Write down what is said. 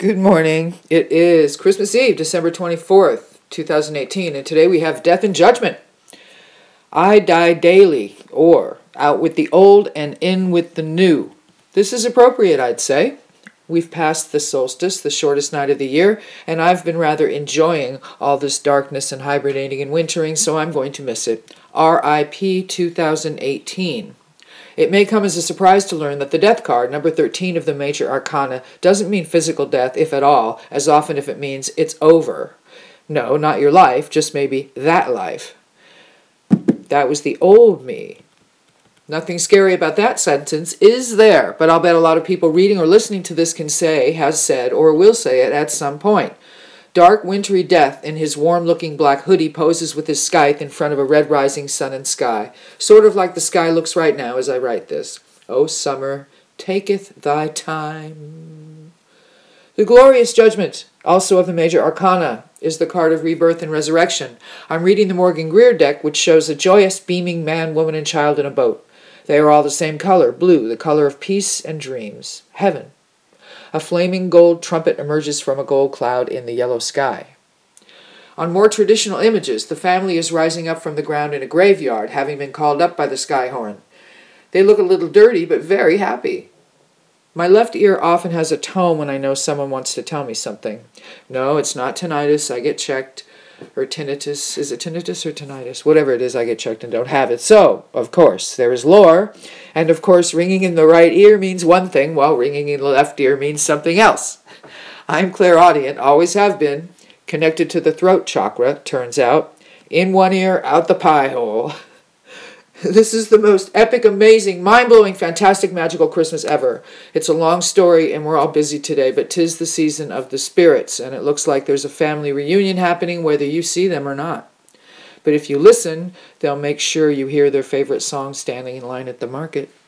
Good morning. It is Christmas Eve, December 24th, 2018, and today we have Death and Judgment. I die daily, or out with the old and in with the new. This is appropriate, I'd say. We've passed the solstice, the shortest night of the year, and I've been rather enjoying all this darkness and hibernating and wintering, so I'm going to miss it. R.I.P. 2018. It may come as a surprise to learn that the death card, number 13 of the major arcana, doesn't mean physical death, if at all, as often if it means it's over. No, not your life, just maybe that life. That was the old me. Nothing scary about that sentence, is there? But I'll bet a lot of people reading or listening to this can say, has said, or will say it at some point. Dark, wintry death in his warm-looking black hoodie poses with his scythe in front of a red rising sun and sky, sort of like the sky looks right now as I write this. O summer, taketh thy time. The glorious judgment, also of the major arcana, is the card of rebirth and resurrection. I'm reading the Morgan Greer deck, which shows a joyous, beaming man, woman, and child in a boat. They are all the same color, blue, the color of peace and dreams, heaven. A flaming gold trumpet emerges from a gold cloud in the yellow sky. On more traditional images, the family is rising up from the ground in a graveyard, having been called up by the sky horn. They look a little dirty, but very happy. My left ear often has a tone when I know someone wants to tell me something. No, it's not tinnitus. I get checked. Or tinnitus. Is it tinnitus or tinnitus? Whatever it is, I get checked and don't have it. So, of course, there is lore. And, of course, ringing in the right ear means one thing, while ringing in the left ear means something else. I'm clairaudient, always have been, connected to the throat chakra, turns out. In one ear, out the pie hole. This is the most epic, amazing, mind-blowing, fantastic, magical Christmas ever. It's a long story, and we're all busy today, but 'tis the season of the spirits, and it looks like there's a family reunion happening whether you see them or not. But if you listen, they'll make sure you hear their favorite song standing in line at the market.